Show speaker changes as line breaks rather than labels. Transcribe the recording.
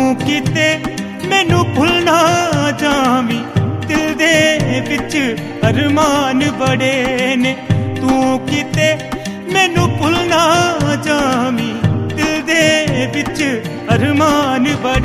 किते मैनू भुलना जावी, दिल दे विच अरमान बड़े ने। तू किते मैनू भुलना जावी, दिल दे विच अरमान बड़े।